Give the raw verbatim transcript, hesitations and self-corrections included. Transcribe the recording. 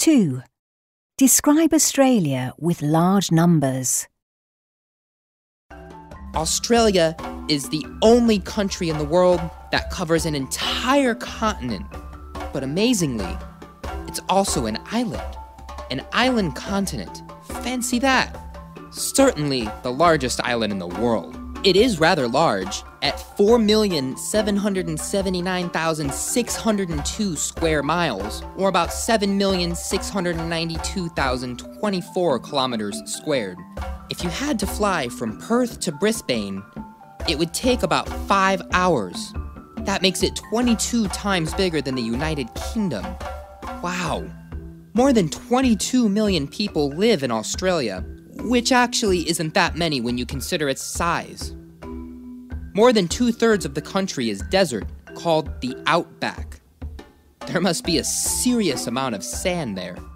two. Describe Australia with large numbers. Australia is the only country in the world that covers an entire continent. But amazingly, it's also an island. An island continent. Fancy that. Certainly the largest island in the world. It is rather large, at four million seven hundred seventy-nine thousand six hundred two square miles, or about seven million six hundred ninety-two thousand twenty-four kilometers squared. If you had to fly from Perth to Brisbane, it would take about five hours. That makes it twenty-two times bigger than the United Kingdom. Wow. More than twenty-two million people live in Australia, which actually isn't that many when you consider its size. More than two-thirds of the country is desert, called the Outback. There must be a serious amount of sand there.